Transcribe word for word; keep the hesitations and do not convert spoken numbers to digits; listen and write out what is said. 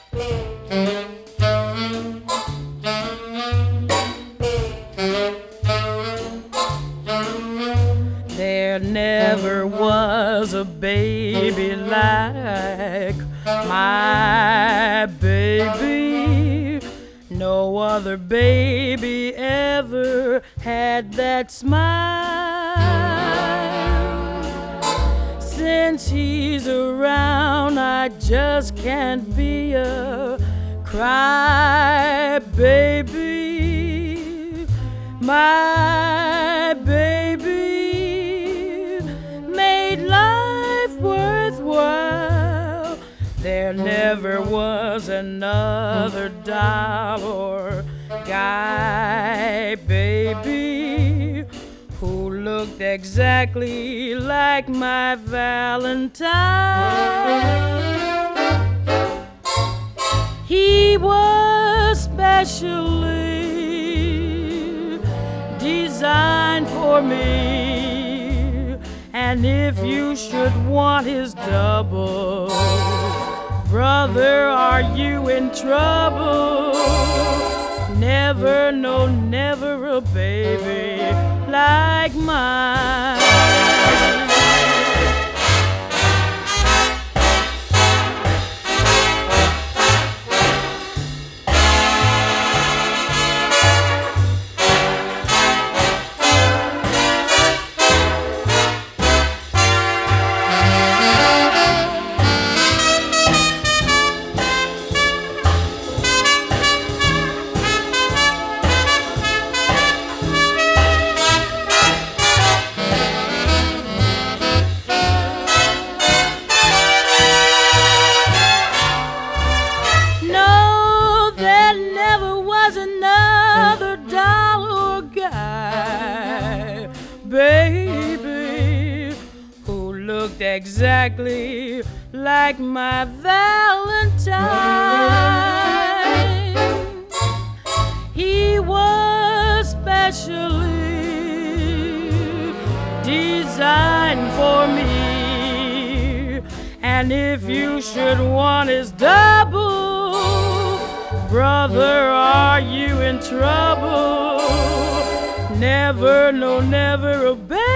There never was a baby like my baby. No other baby ever had that smile. Since he's around, I just can't be a cry baby. My baby made life worthwhile. There never was another doll or guy baby who looked exactly like my Valentine. He was specially designed for me, and if you should want his double, brother, are you in trouble? Never, no, never a baby like mine. Another doll or guy baby who looked exactly like my Valentine. He was specially designed for me, and if you should want his double, brother, are you in trouble? Never, no, never a baby